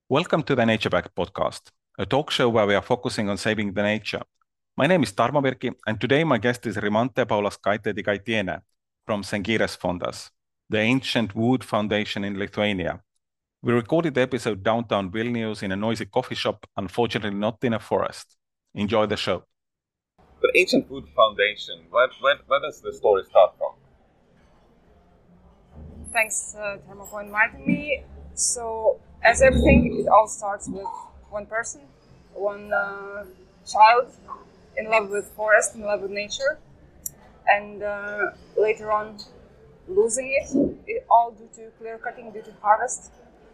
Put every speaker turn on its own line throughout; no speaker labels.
Welcome to the Nature Back podcast, a talk show where we are focusing on saving the nature. My name is Tarmo Virki, and today my guest is Rimante Paulaskaite-Dikaitiene from Sengires Fondas, the ancient wood foundation in Lithuania. We recorded the episode downtown Vilnius in a noisy coffee shop, unfortunately not in a forest. Enjoy the show. The Ancient Wood Foundation, where does the story start from?
Thanks, Tarmo, for inviting me. So, as everything, it all starts with one person, one child in love with forest, in love with nature, and later on losing it all due to clear cutting, due to harvest.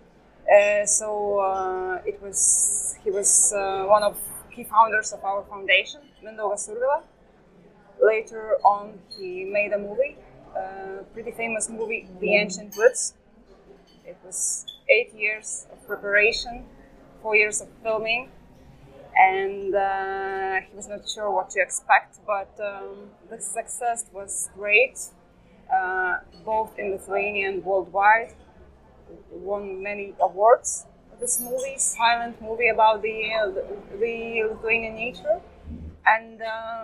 He was one of key founders of our foundation, Mindaugas Survila. Later on, he made a movie, pretty famous movie, The Ancient Woods. It was 8 years of preparation, 4 years of filming, and he was not sure what to expect, but the success was great, both in Lithuania and worldwide. Won many awards. This movie, silent movie about the Lithuanian nature, and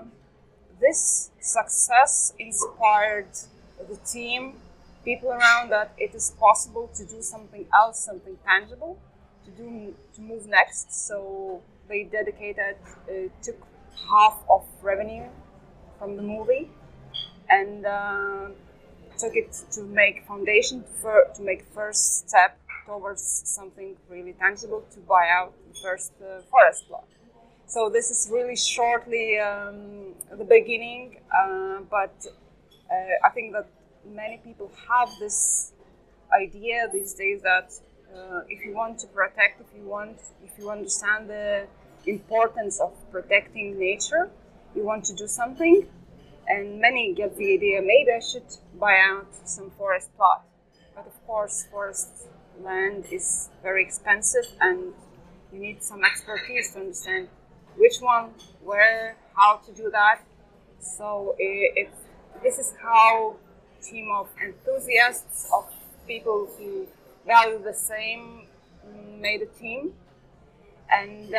this success inspired the team, people around, that it is possible to do something else, something tangible, to move next. So they took half of revenue from the movie and took it to make foundation, to make first step towards something really tangible, to buy out the first forest plot. So this is really shortly the beginning, but I think that many people have this idea these days that if you want to protect, if you understand the importance of protecting nature, you want to do something, and many get the idea, maybe I should buy out some forest plot. But of course, forest land is very expensive, and you need some expertise to understand which one, where, how to do that. So this is how a team of enthusiasts, of people who value the same, made a team and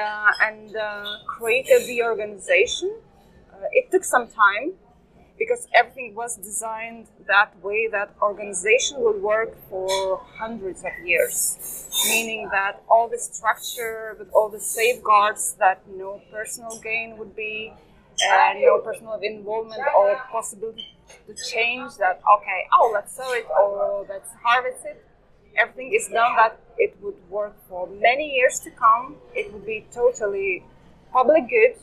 created the organization. It took some time because everything was designed that way, that organization will work for hundreds of years, meaning that all the structure with all the safeguards, that no personal gain would be, no personal involvement or possibility to change that, okay, let's sell it or let's harvest it. Everything is done that it would work for many years to come. It would be totally public good,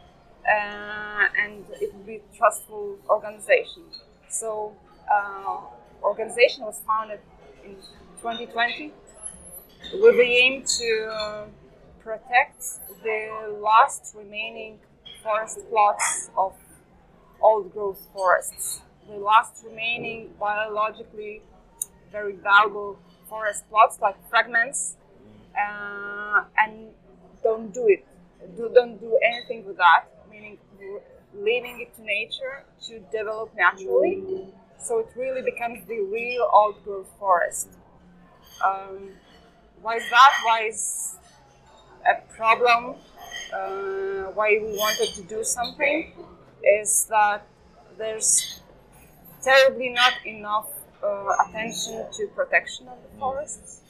and it would be a trustful organization. So, organization was founded in 2020 with the aim to protect the last remaining forest plots of old growth forests, the last remaining biologically very valuable forest plots, like fragments, and don't do anything with that, meaning leaving it to nature to develop naturally, so it really becomes the real old growth forest. Why is that? Why is a problem? Why we wanted to do something is that there's terribly not enough attention to protection of the forests,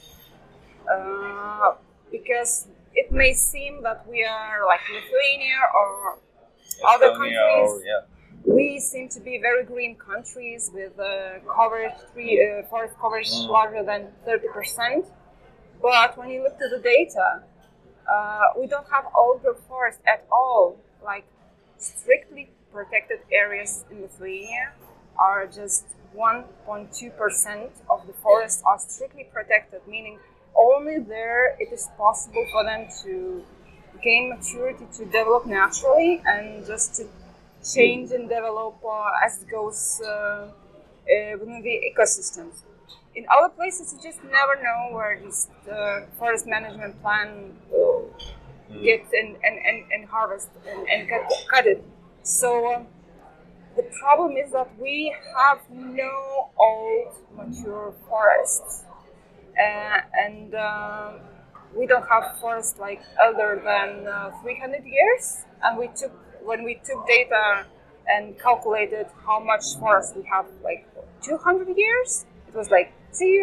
because it may seem that we are like Lithuania or other countries. We seem to be very green countries with forest coverage larger than 30%. But when you look to the data, we don't have old growth forest at all. Like, strictly protected areas in Lithuania are just 1.2% of the forests are strictly protected, meaning only there it is possible for them to gain maturity, to develop naturally, and just to change and develop as it goes within the ecosystems. In other places, you just never know where this forest management plan will get and harvest and cut it. So the problem is that we have no old mature forests, and we don't have forests like older than 300 years. And when we took data and calculated how much forest we have, like 200 years, it was like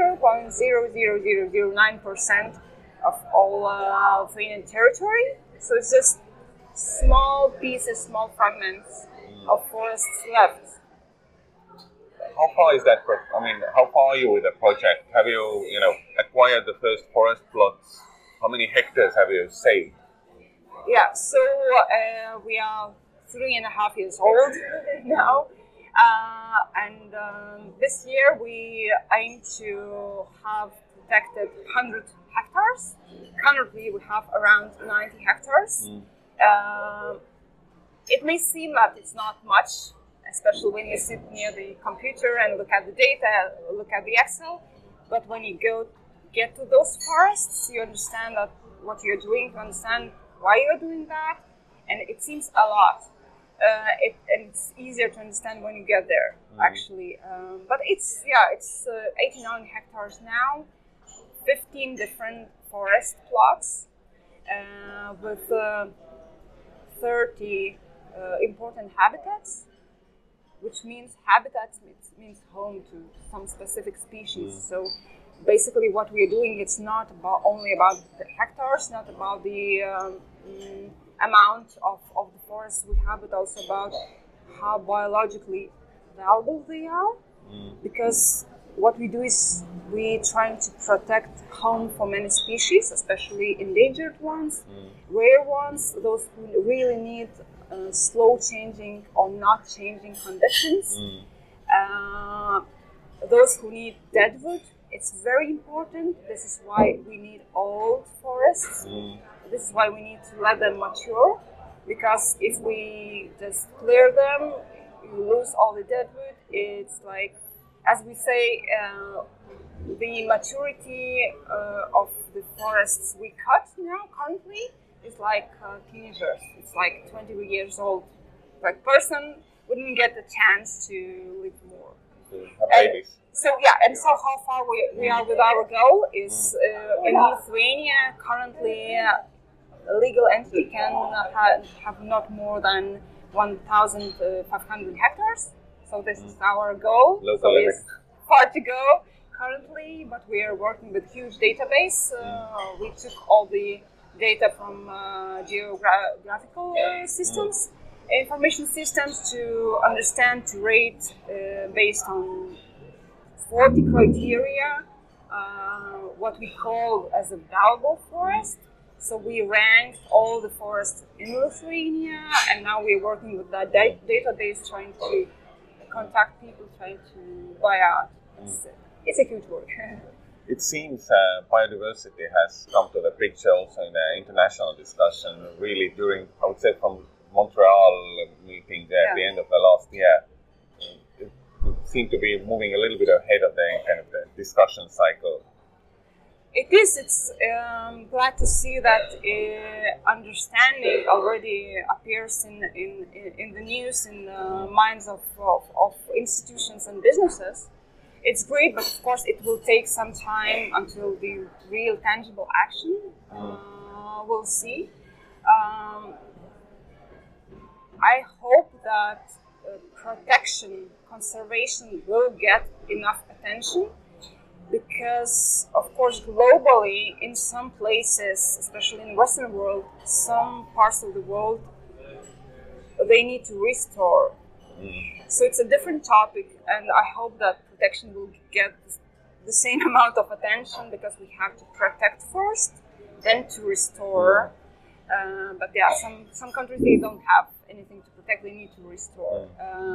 0.00009% of all Lithuanian territory. So it's just small pieces, small fragments of forests left.
How far is that? How far are you with the project? Have you, acquired the first forest plots? How many hectares have you saved?
Yeah, so we are 3.5 years old now. And this year we aim to have protected 100 hectares. Currently we have around 90 hectares. It may seem that it's not much, especially when you sit near the computer and look at the data, look at the Excel. But when you get to those forests, you understand that what you're doing, you understand why you're doing that, and it seems a lot. It's easier to understand when you get there, actually. But it's 89 hectares now, 15 different forest plots with 30 important habitats, which means habitats means home to some specific species. So basically what we're doing, it's not only about the hectares, not about the amount of the forests we have, but also about how biologically valuable they are. Because what we do is we're trying to protect home for many species, especially endangered ones, rare ones, those who really need slow changing or not changing conditions. Those who need deadwood, it's very important. This is why we need old forests. This is why we need to let them mature, because if we just clear them, you lose all the deadwood. It's like, as we say, the maturity of the forests we cut now currently is like teenagers. It's like 20 years old. Like person wouldn't get the chance to live more.
Have babies.
So how far we are with our goal is in Lithuania currently a legal entity can have not more than 1,500 hectares. So this is our goal.
Local
so it's far to go currently, but we are working with huge database. We took all the data from geographical systems, information systems, to understand, to rate based on 40 criteria, what we call as a valuable forest. So we ranked all the forests in Lithuania, and now we're working with that database, trying to contact people, trying to buy out. It's a huge work.
It seems biodiversity has come to the picture also in the international discussion, really during, I would say, from Montreal meeting at the end of the last year. It seemed to be moving a little bit ahead of the kind of the discussion cycle.
It is. It's glad to see that understanding already appears in the news, in the minds of institutions and businesses. It's great, but of course it will take some time until the real tangible action we'll see. I hope that protection, conservation will get enough attention, because of course globally in some places, especially in the Western world, some parts of the world, they need to restore. So it's a different topic, and I hope that protection will get the same amount of attention, because we have to protect first, then to restore. But some countries, they don't have anything to protect, they need to restore.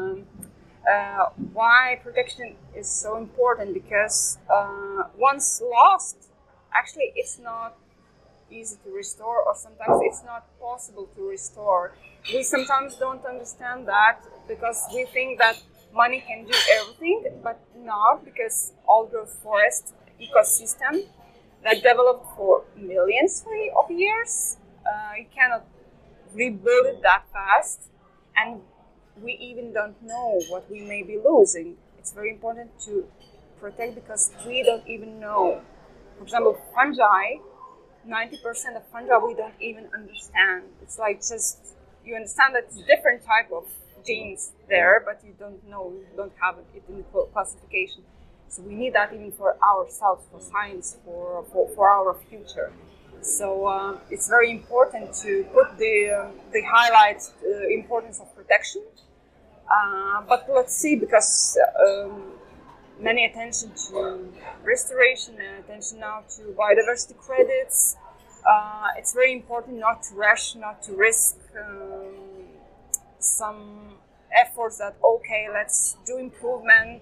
Why protection is so important? Because once lost, actually it's not easy to restore, or sometimes it's not possible to restore. We sometimes don't understand that, because we think that money can do everything, but not, because old-growth forest ecosystem that developed for millions of years, you cannot rebuild it that fast, and we even don't know what we may be losing. It's very important to protect, because we don't even know. For example, fungi, 90% of fungi we don't even understand. It's like just, you understand that it's a different type of genes there, but you don't know, you don't have it in the classification. So we need that even for ourselves, for science, for our future. So it's very important to put the highlight importance of protection. But let's see, because many attention to restoration and attention now to biodiversity credits. It's very important not to rush, not to risk some efforts that, okay, let's do improvement,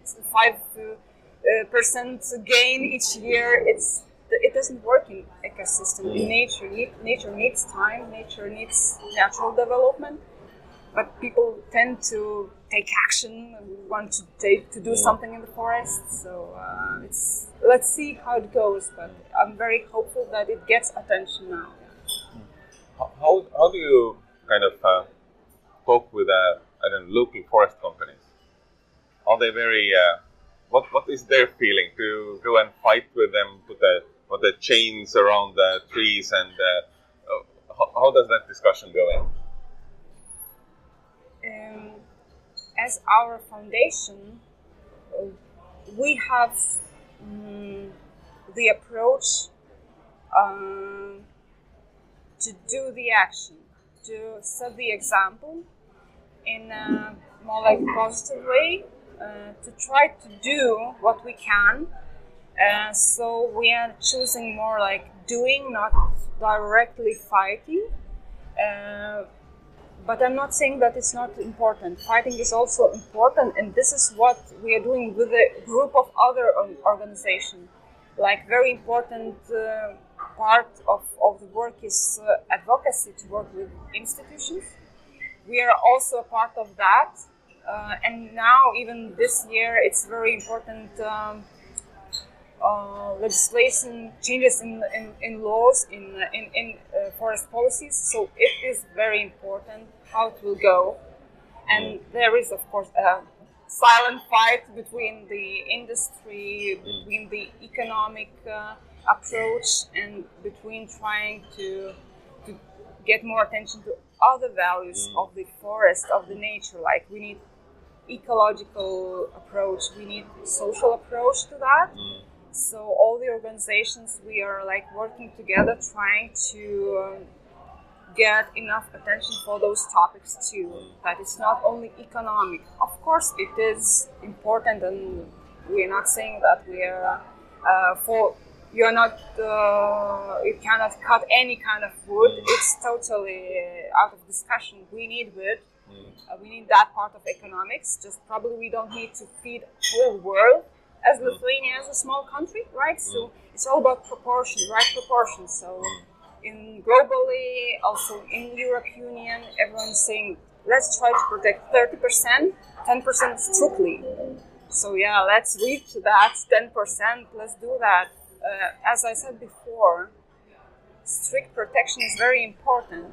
5% gain each year. It doesn't work in ecosystem. In nature, nature needs time, nature needs natural development. But people tend to take action and want to do something in the forest. So let's see how it goes. But I'm very hopeful that it gets attention now.
How do you kind of talk with local forest companies? Are they very what is their feeling to go and fight with them, put the chains around the trees, and how does that discussion go?
As our foundation, we have the approach to do the action, to set the example in a more like positive way, to try to do what we can. So we are choosing more like doing, not directly fighting. But I'm not saying that it's not important. Fighting is also important, and this is what we are doing with a group of other organizations. Like, very important part of the work is advocacy, to work with institutions. We are also a part of that, and now even this year it's very important legislation changes in laws, in forest policies. So it is very important how it will go. And there is, of course, a silent fight between the industry, between the economic approach, and between trying to get more attention to other values of the forest, of the nature. Like, we need ecological approach, we need social approach to that. So all the organizations, we are like working together, trying to get enough attention for those topics too. That it's not only economic. Of course, it is important, and we are not saying that we are you are not. You cannot cut any kind of wood. It's totally out of discussion. We need wood. We need that part of economics. Just probably we don't need to feed the whole world. As Lithuania is a small country, right? So it's all about proportion, right proportion. So in globally, also in European Union, everyone's saying, let's try to protect 30%, 10% strictly. So yeah, let's reach that 10%, let's do that. As I said before, strict protection is very important.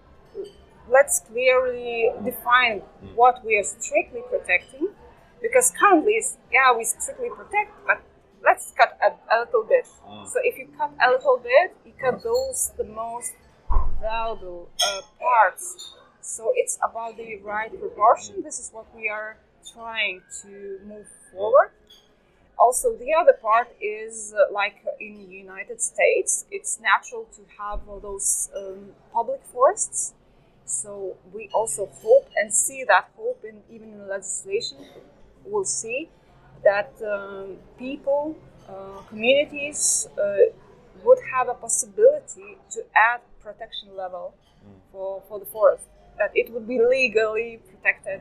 Let's clearly define what we are strictly protecting. Because currently, we strictly protect, but let's cut a little bit. So if you cut a little bit, you cut the most valuable parts. So it's about the right proportion. This is what we are trying to move forward. Also, the other part is, like in the United States, it's natural to have all those public forests. So we also hope and see that hope even in legislation. We'll see that people, communities would have a possibility to add protection level for the forest. That it would be legally protected.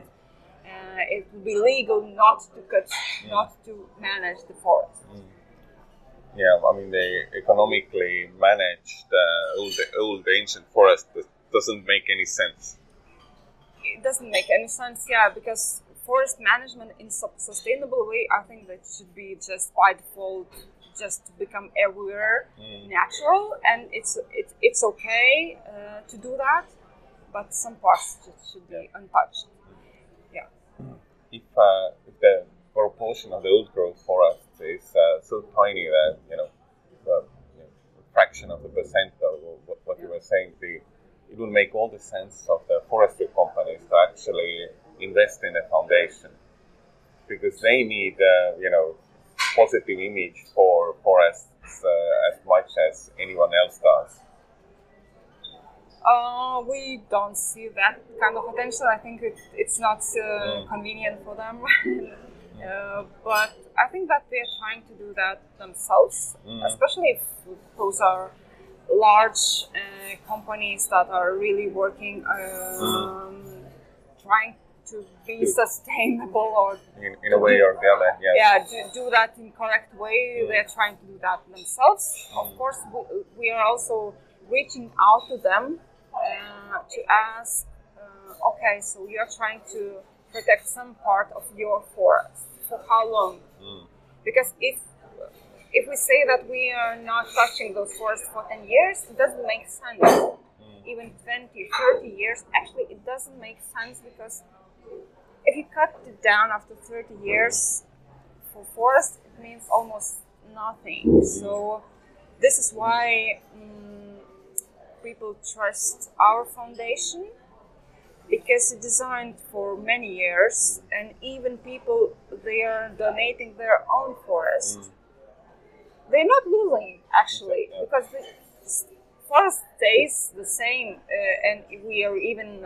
It would be legal not to cut, not to manage the forest.
Yeah, I mean, they economically manage the old ancient forest. Doesn't make any sense.
It doesn't make any sense, yeah, because forest management in sustainable way, I think that should be just by default, just to become everywhere natural, and it's okay to do that, but some parts just should be untouched. Yeah.
If the proportion of the old growth forest is so tiny that a fraction of the percent was saying it would make all the sense of the forestry companies to actually invest in a foundation, because they need, positive image for forests as much as anyone else does.
We don't see that kind of attention. I think it's not convenient for them. But I think that they're trying to do that themselves, especially if those are large companies that are really working, trying to be sustainable or
in a way or the other. Yes.
Yeah, do that in correct way. They're trying to do that themselves. Of course, we are also reaching out to them to ask, okay, so you're trying to protect some part of your forest. For how long? Because if we say that we are not touching those forests for 10 years, it doesn't make sense. Even 20, 30 years, actually it doesn't make sense, because if you cut it down after 30 years for forest, it means almost nothing. So this is why people trust our foundation, because it's designed for many years, and even people, they are donating their own forest. They're not losing, actually, because the forest stays the same, and we are even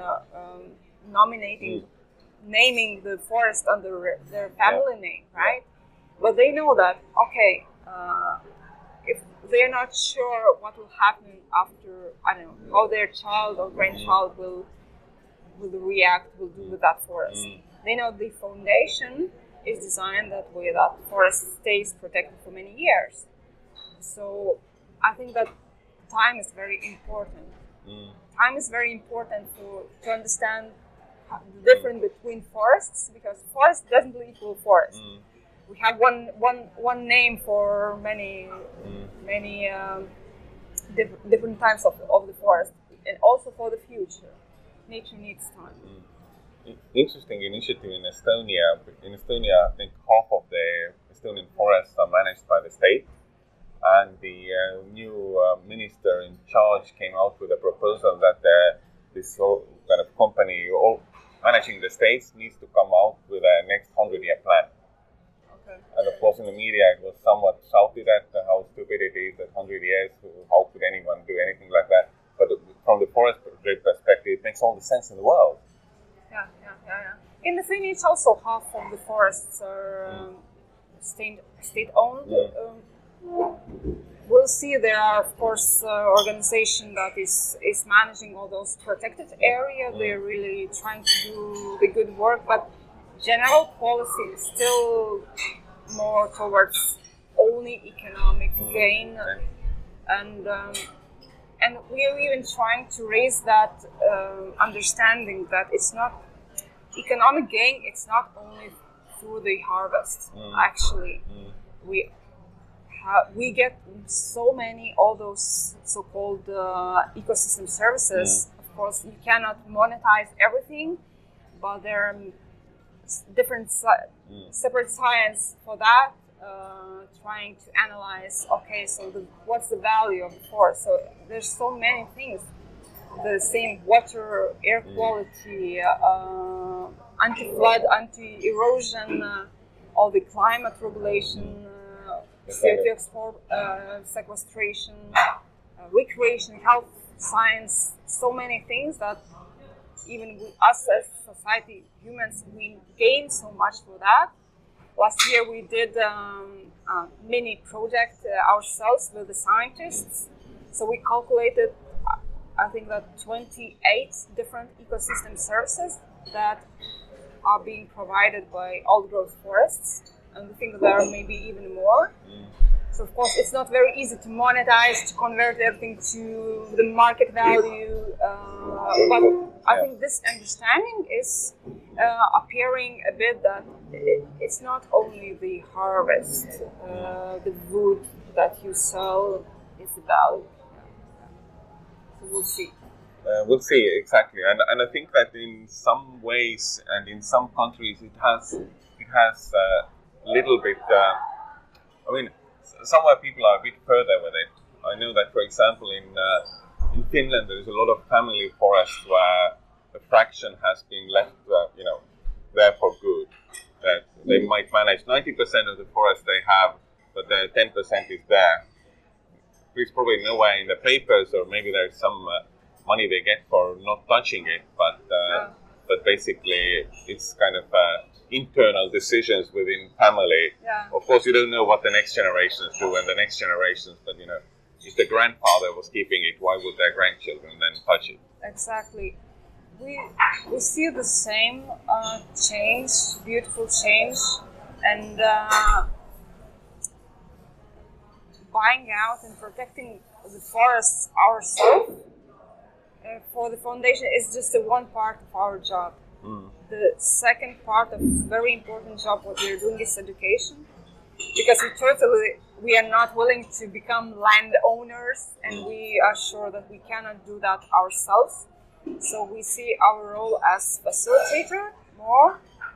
naming the forest under their family name, right? But they know that, okay, if they're not sure what will happen after, I don't know, how their child or grandchild will react, will do with that forest. They know the foundation is designed that way, that the forest stays protected for many years. So I think that time is very important. Time is very important to understand the difference between forests, because forest doesn't equal forest. We have one name for many different types of the forest, and also for the future. Nature needs time.
Interesting initiative in Estonia. In Estonia, I think half of the Estonian forests are managed by the state, and the new minister in charge came out with a proposal that this kind of company managing the states needs to come out with a next 100-year plan.
Okay.
And of course, in the media, it was somewhat shouted at how stupid it is that 100 years, how could anyone do anything like that? But from the forestry perspective, it makes all the sense in the world.
Yeah. In Lithuania, it's also half of the forests are state-owned. We'll see. There are, of course, organization that is managing all those protected areas. They're really trying to do the good work, but general policy is still more towards only economic gain, and we are even trying to raise that understanding that it's not economic gain. It's not only through the harvest. Actually, we get so many all those so-called ecosystem services. Of course, you cannot monetize everything, but there are different separate science for that, trying to analyze, okay, so what's the value of the forest? So there's so many things, the same water, air quality, anti-flood, anti-erosion, all the climate regulation, CO2 sequestration, recreation, health, science, so many things that even us as society, humans, we gain so much for that. Last year we did a mini project ourselves with the scientists. So we calculated, I think that 28 different ecosystem services that are being provided by old growth forests. And we think that there are maybe even more. So of course it's not very easy to monetize, to convert everything to the market value. But I think this understanding is appearing a bit that it's not only the harvest, the wood that you sell is the value. So we'll see.
We'll see, exactly. And I think that in some ways and in some countries it has a little bit, somewhere people are a bit further with it. I know that, for example, in Finland there is a lot of family forests where a fraction has been left, there for good. That they might manage 90% of the forest they have, but the 10% is there. It's probably nowhere in the papers, or maybe there's some money they get for not touching it, but basically it's kind of internal decisions within family.
Yeah.
Of course, you don't know what the next generations do and the next generations, but if the grandfather was keeping it, why would their grandchildren then touch it?
Exactly. We see the same change, beautiful change, and buying out and protecting the forests ourselves for the foundation is just one part of our job. The second part of very important job what we're doing is education, because we are not willing to become landowners, and we are sure that we cannot do that ourselves. So we see our role as facilitator more,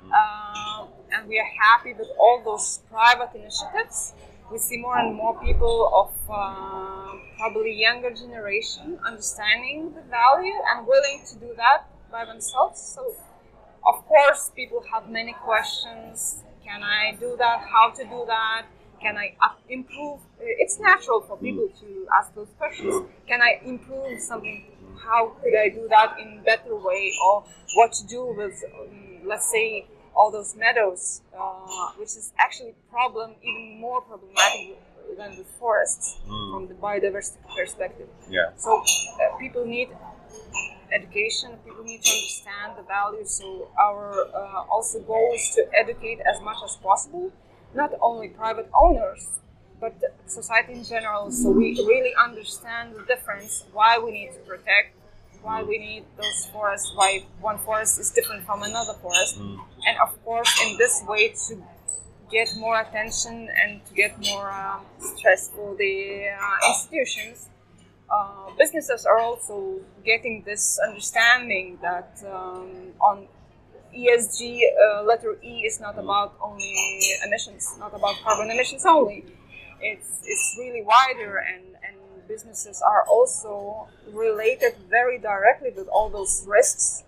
and we are happy with all those private initiatives. We see more and more people of probably younger generation understanding the value and willing to do that by themselves. So, of course, people have many questions. Can I do that? How to do that? Can I improve? It's natural for people to ask those questions. Can I improve something? How could I do that in a better way? Or what to do with, let's say, all those meadows, which is actually even more problematic than the forests from the biodiversity perspective.
Yeah.
So people need education, people need to understand the value. So our also goal is to educate as much as possible, not only private owners, but society in general. So we really understand the difference, why we need to protect, why we need those forests, why one forest is different from another forest. And of course, in this way, to get more attention and to get more stress for the institutions, businesses are also getting this understanding that on ESG, letter E is not about only emissions, not about carbon emissions only. It's really wider, and businesses are also related very directly with all those risks.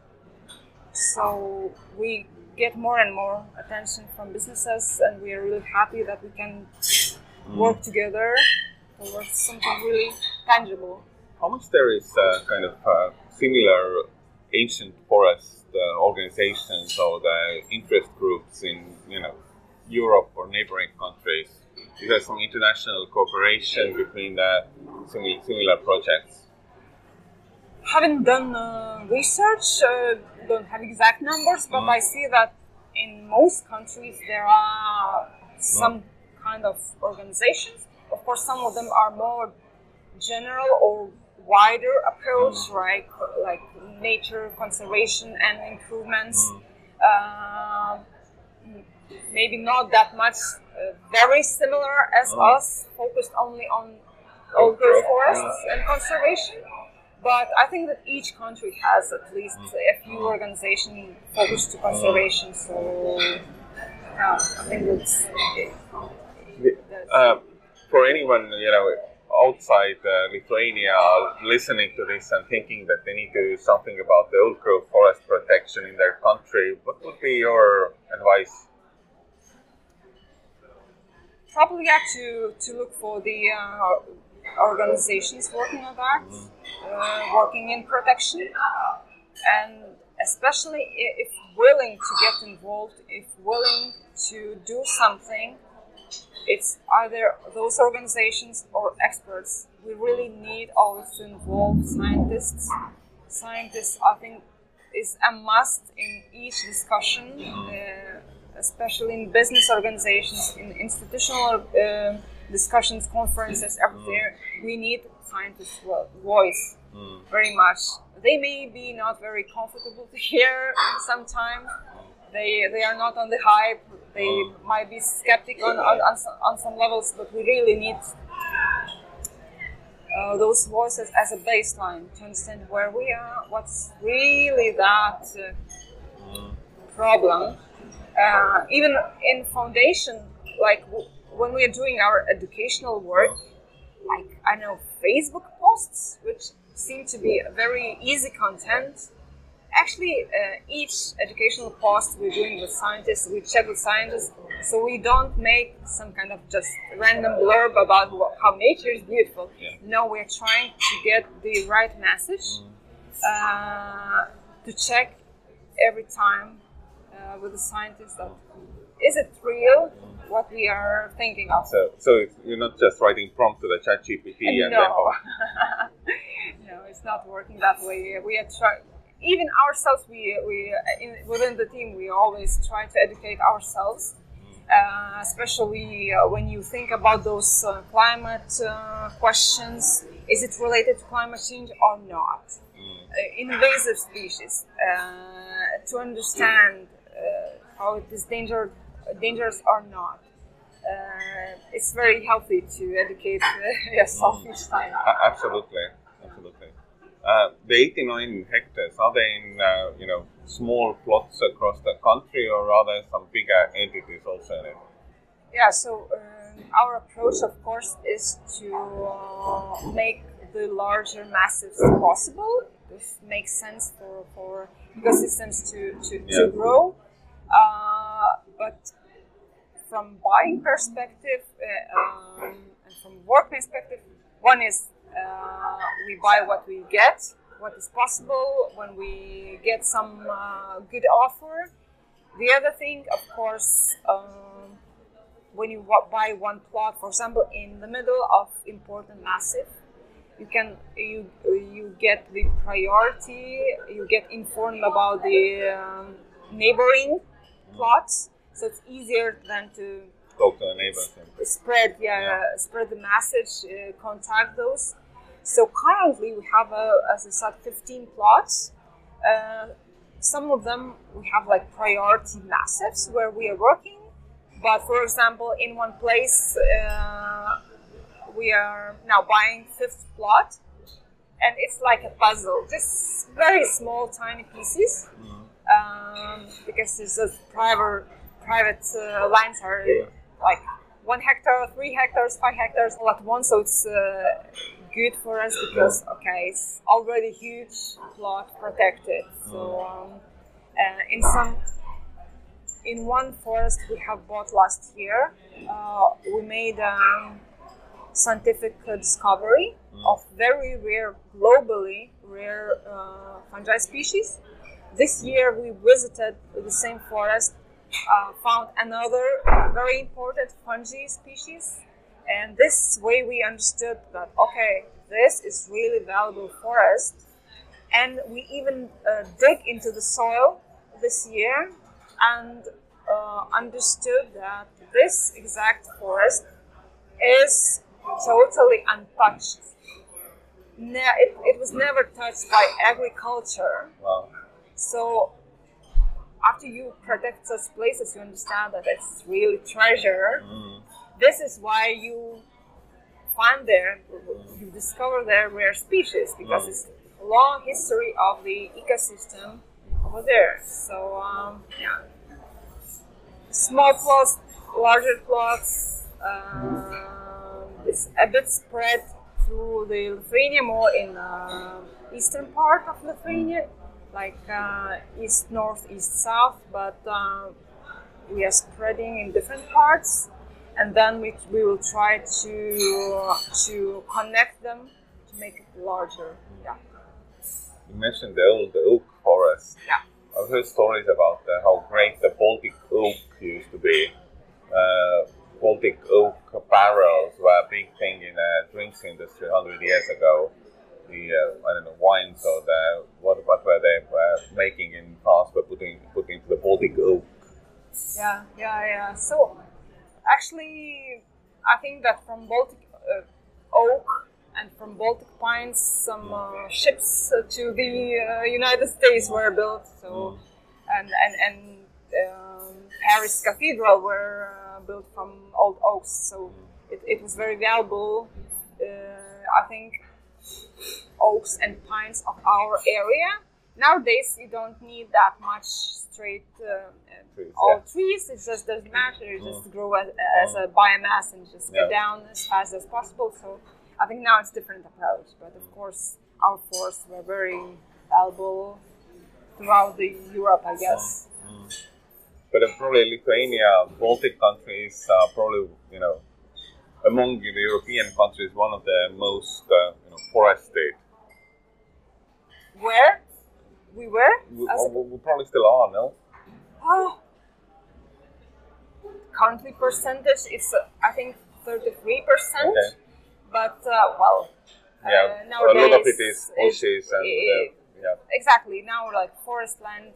So we get more and more attention from businesses, and we are really happy that we can work together towards something really tangible.
How much there is kind of similar ancient forest organizations or the interest groups in Europe or neighboring countries? Is there some international cooperation between the similar projects?
Haven't done research, don't have exact numbers, but I see that in most countries there are some kind of organizations. Of course, some of them are more general or wider approach, right? Like nature conservation and improvements. Maybe not that much very similar as us, focused only on old growth forests and conservation. But I think that each country has at least a few organizations focused to conservation. So I think that's
for anyone outside Lithuania listening to this and thinking that they need to do something about the old growth forest protection in their country, what would be your advice?
Probably to look for the organizations working on that, working in protection, and especially if willing to get involved, if willing to do something, it's either those organizations or experts. We really need always to involve scientists. Scientists, I think, is a must in each discussion, especially in business organizations, in institutional discussions, conferences, everywhere. We need scientists' voice very much. They may be not very comfortable to hear sometimes. They are not on the hype. They might be skeptic on some levels, but we really need those voices as a baseline to understand where we are, what's really that problem. Even in foundation, like when we are doing our educational work, like I know Facebook posts, which seem to be very easy content. Actually, each educational post we're doing with scientists, we check with scientists, so we don't make some kind of just random blurb about how nature is beautiful.
Yeah.
No, we're trying to get the right message, to check every time with the scientists that is it real what we are thinking of.
So you're not just writing prompt to the ChatGPT and then
No, it's not working that way. We are trying. Even ourselves, within the team, we always try to educate ourselves, especially when you think about those climate questions. Is it related to climate change or not? Invasive species, to understand how it is dangerous or not. It's very healthy to educate yourself each time.
Absolutely. The 89 hectares, are they in small plots across the country, or are there some bigger entities also in it?
Yeah, so our approach, of course, is to make the larger massives possible. This makes sense for ecosystems to grow. But from buying perspective and from work perspective, one is we buy what we get, what is possible when we get some good offer. The other thing, of course, when you buy one plot, for example, in the middle of important massive, you get the priority, you get informed about the neighboring plots, so it's easier than to
talk to the neighbors.
Spread the message, contact those. So currently we have, as I said, 15 plots. Some of them we have like priority massives where we are working. But for example, in one place we are now buying 5th plot, and it's like a puzzle, just very small, tiny pieces. Because there's a private lines are like 1 hectare, 3 hectares, 5 hectares all at once. So it's good for us because it's already huge plot protected. So in one forest we have bought last year, we made scientific discovery of very rare, globally rare fungi species. This year we visited the same forest, found another very important fungi species, and this way we understood that this is really valuable forest, and we even dig into the soil this year and understood that this exact forest is totally untouched. It was never touched by agriculture.
Wow.
So after you protect such places, you understand that it's really treasure. This is why you find there, you discover there rare species, because it's a long history of the ecosystem over there. So small plots, larger plots, it's a bit spread through the Lithuania, more in eastern part of Lithuania, like east, north, east, south, but we are spreading in different parts, and then we will try to connect them to make it larger. Yeah.
You mentioned the old oak forest.
Yeah.
I've heard stories about how great the Baltic oak used to be. Baltic oak barrels were a big thing in the drinks industry 100 years ago. The wines or what were they making in France, but putting the Baltic oak.
Yeah. So actually, I think that from Baltic oak and from Baltic pines, some ships to the United States were built. So and Paris Cathedral were built from old oaks. So it was very valuable. I think oaks and pines of our area. Nowadays, you don't need that much straight trees. It just doesn't matter. It just grow as a biomass and just get down as fast as possible. So I think now it's a different approach. But of course, our forests were very valuable throughout the Europe, I guess.
But probably Lithuania, Baltic countries, probably, among the European countries, one of the most forested.
Where? We were?
We probably still are, no?
Oh. Currently percentage is, I think, 33%.
Okay.
But,
nowadays, a lot of it is bushes and...
Exactly. Now, forest land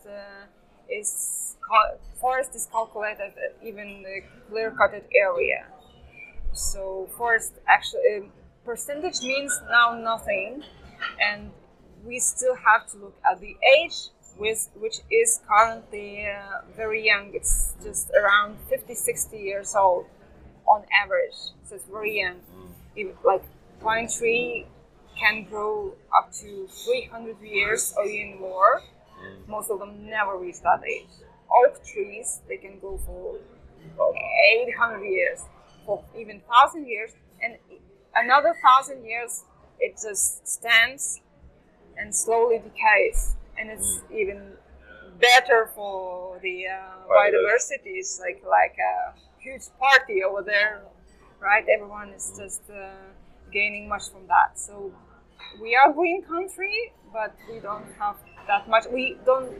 forest is calculated even the clear-cutted area. So forest actually percentage means now nothing, and we still have to look at the age, which is currently very young. It's just around 50-60 years old on average. So it's very young. Even, pine tree can grow up to 300 years or even more. Most of them never reach that age. Oak trees, they can go for 800 years, for even 1,000 years, and another 1,000 years it just stands and slowly decays. And it's even better for the biodiversity. It's like a huge party over there, right? Everyone is just gaining much from that. So we are a green country, but we don't have that much. We don't.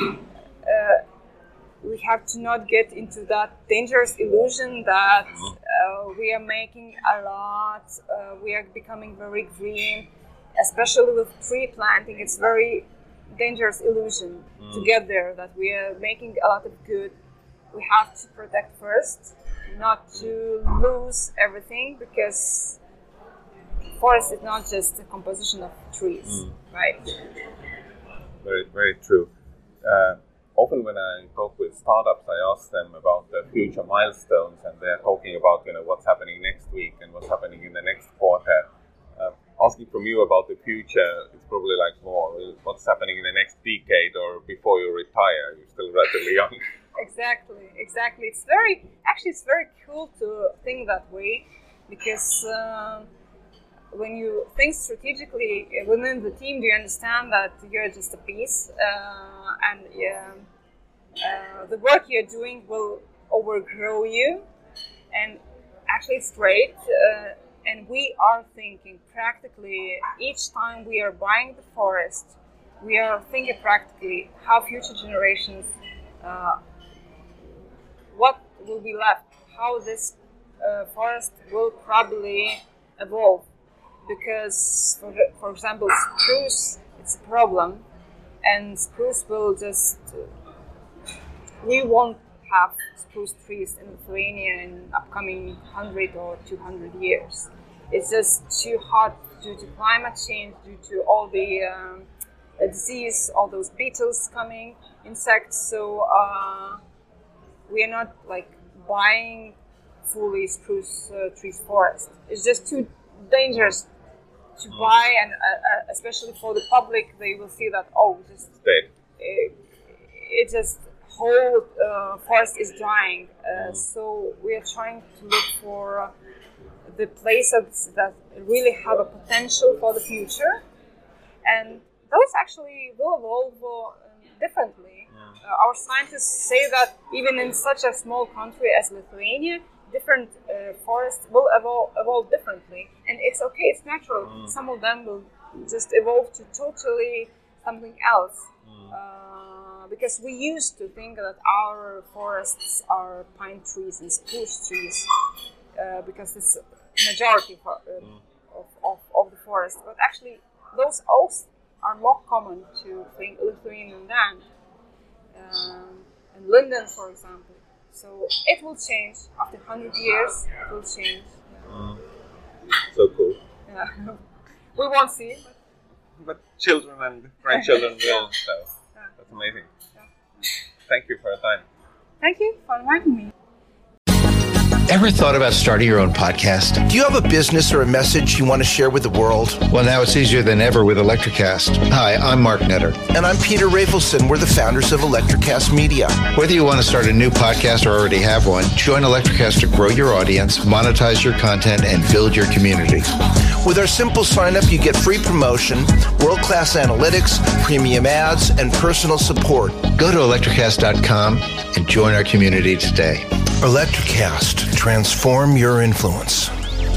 We have to not get into that dangerous illusion that we are making a lot. We are becoming very green, especially with tree planting. It's very dangerous illusion to get there. That we are making a lot of good. We have to protect first, not to lose everything, because forest is not just a composition of trees, right?
Very, very true. Often when I talk with startups, I ask them about the future milestones, and they're talking about what's happening next week and what's happening in the next quarter. Asking from you about the future, it's probably more what's happening in the next decade or before you retire. You're still relatively young.
Exactly. It's very cool to think that way, because when you think strategically within the team, do you understand that you're just a piece, and the work you're doing will overgrow you, and actually it's great. And we are thinking practically each time we are buying the forest, we are thinking practically how future generations, what will be left, how this forest will probably evolve. Because, for example, spruce, it's a problem, and spruce will just... we won't have spruce trees in Lithuania in upcoming 100 or 200 years. It's just too hot due to climate change, due to all the disease, all those beetles coming, insects. So we are not buying fully spruce trees forest. It's just too dangerous to buy, and especially for the public, they will see that it just whole forest is dying. So we are trying to look for the places that really have a potential for the future, and those actually will evolve differently. Our scientists say that even in such a small country as Lithuania, different forests will evolve differently, and it's okay, it's natural. Some of them will just evolve to totally something else, because we used to think that our forests are pine trees and spruce trees, because it's majority of the forest, but actually those oaks are more common to Lithuanian land, and linden, for example. So it will change. After 100 years, it will change.
So cool.
Yeah. We won't see it.
But children and grandchildren will, so that's amazing. Yeah. Thank you for your time.
Thank you for inviting me.
Ever thought about starting your own podcast?
Do you have a business or a message you want to share with the world?
Well, now it's easier than ever with Electricast. Hi, I'm Mark Netter.
And I'm Peter Rafelson. We're the founders of Electricast Media.
Whether you want to start a new podcast or already have one, join Electricast to grow your audience, monetize your content, and build your community.
With our simple sign-up, you get free promotion, world-class analytics, premium ads, and personal support.
Go to electrocast.com and join our community today.
Electrocast. Transform your influence.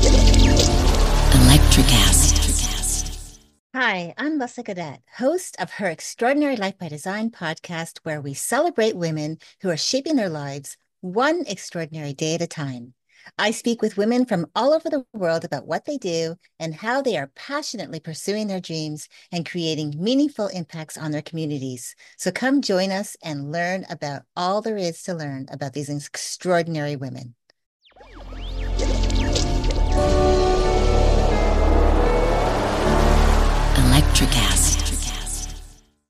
Electrocast.
Hi, I'm Leslie Godet, host of Her Extraordinary Life by Design podcast, where we celebrate women who are shaping their lives one extraordinary day at a time. I speak with women from all over the world about what they do and how they are passionately pursuing their dreams and creating meaningful impacts on their communities. So come join us and learn about all there is to learn about these extraordinary women.
Electrocast.